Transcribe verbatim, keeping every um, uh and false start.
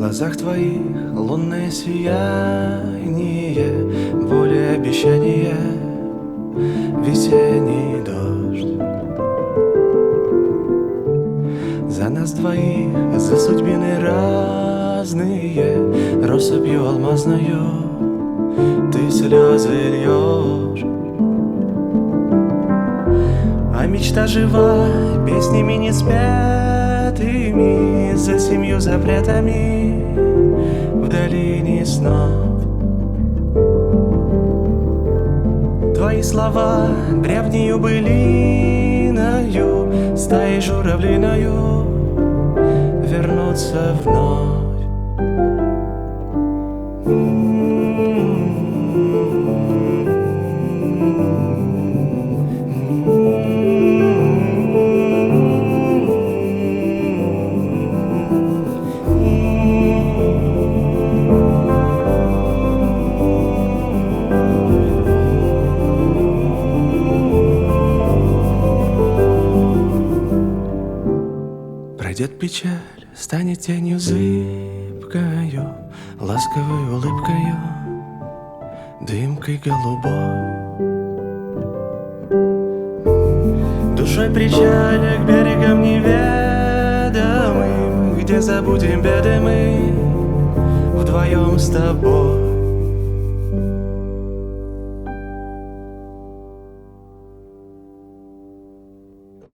глазах твоих лунное сияние, более обещание, весенний дождь. За нас двоих, за судьбины разные, россыпью алмазною ты слезы льешь. А мечта жива песнями неспетыми, за семью запретами в долине снов. Твои слова древнею былиною, стаей журавлиною вернутся вновь. Пройдет печаль, станет тенью зыбкою, ласковой улыбкою, дымкой голубой. Душой причаля к берегам неведомым, где забудем беды мы вдвоем с тобой.